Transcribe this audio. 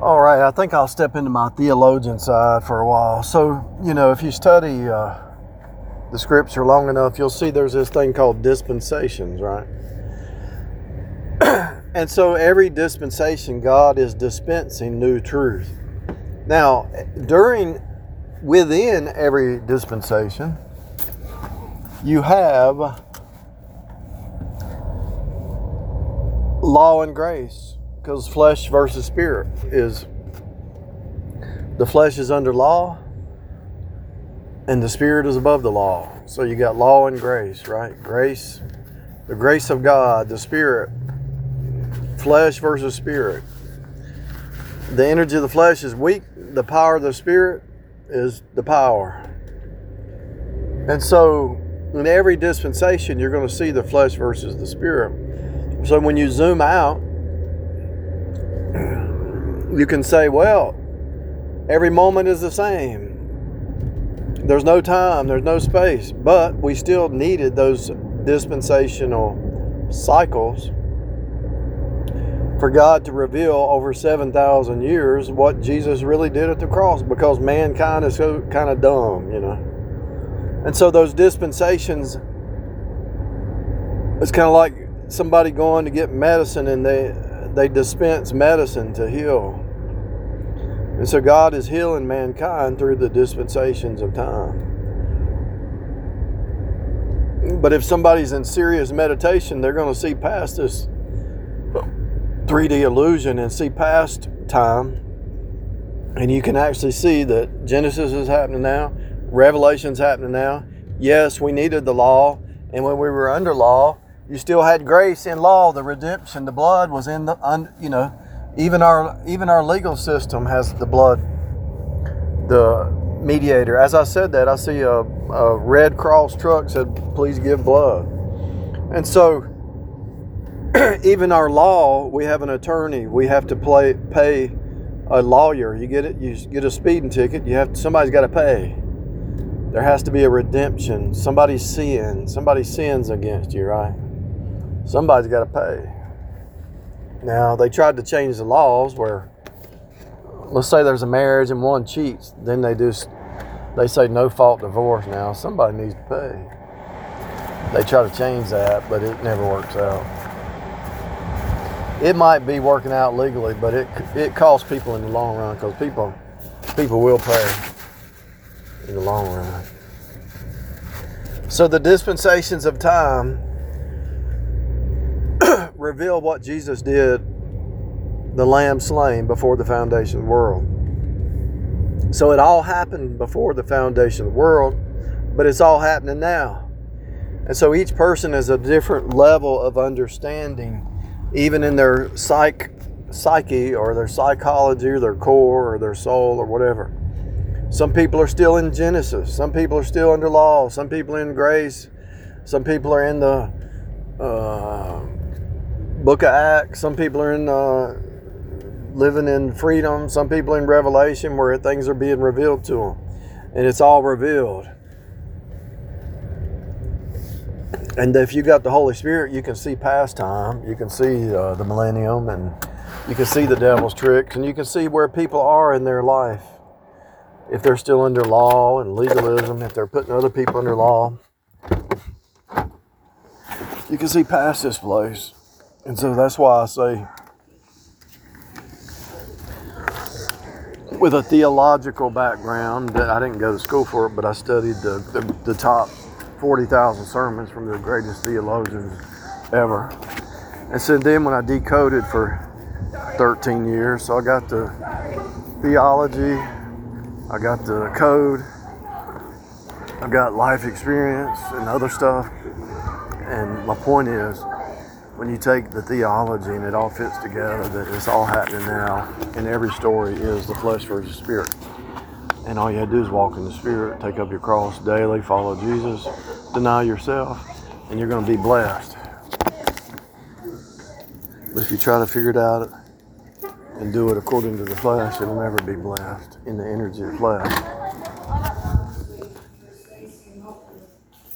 All right, I think I'll step into my theologian side for a while. So, if you study the scripture long enough, you'll see there's this thing called dispensations, right? And so every dispensation, God is dispensing new truth. Now, within every dispensation, you have law and grace, because flesh versus spirit the flesh is under law and the spirit is above the law. So you got law and grace, right? Grace, the grace of God, the spirit, flesh versus spirit. The energy of the flesh is weak. The power of the spirit is the power. And so in every dispensation, you're going to see the flesh versus the spirit. So when you zoom out, you can say, well, every moment is the same. There's no time, there's no space, but we still needed those dispensational cycles for God to reveal over 7,000 years what Jesus really did at the cross, because mankind is so kind of dumb, And so those dispensations, it's kind of like somebody going to get medicine and they dispense medicine to heal. And so God is healing mankind through the dispensations of time. But if somebody's in serious meditation, they're going to see past this 3D illusion and see past time. And you can actually see that Genesis is happening now. Revelation's happening now. Yes, we needed the law. And when we were under law, you still had grace in law. The redemption, the blood was in the, even our legal system has the blood, the mediator. As I said that, I see a Red Cross truck said, please give blood. And so even our law, we have an attorney. We have to pay a lawyer. You get a speeding ticket. Somebody's got to pay. There has to be a redemption. Somebody sins against you, right? Somebody's got to pay. Now, they tried to change the laws where, let's say there's a marriage and one cheats, then they say no fault divorce now. Somebody needs to pay. They try to change that, but it never works out. It might be working out legally, but it costs people in the long run, because people will pay in the long run. So the dispensations of time reveal what Jesus did, the Lamb slain before the foundation of the world. So it all happened before the foundation of the world, but it's all happening now. And so each person has a different level of understanding, even in their psyche or their psychology or their core or their soul or whatever. Some people are still in Genesis. Some people are still under law. Some people are in grace. Some people are in the Book of Acts. Some people are in living in freedom. Some people in Revelation, where things are being revealed to them. And it's all revealed. And if you got the Holy Spirit, you can see past time. You can see the millennium, and you can see the devil's tricks, and you can see where people are in their life. If they're still under law and legalism, if they're putting other people under law, you can see past this place. And so that's why I say, with a theological background, that I didn't go to school for it, but I studied the top 40,000 sermons from the greatest theologians ever. And so then when I decoded for 13 years, so I got the theology, I got the code, I got life experience and other stuff. And my point is, when you take the theology and it all fits together, that it's all happening now, and every story is the flesh versus spirit. And all you have to do is walk in the Spirit, take up your cross daily, follow Jesus, deny yourself, and you're going to be blessed. But if you try to figure it out and do it according to the flesh, it'll never be blessed in the energy of flesh.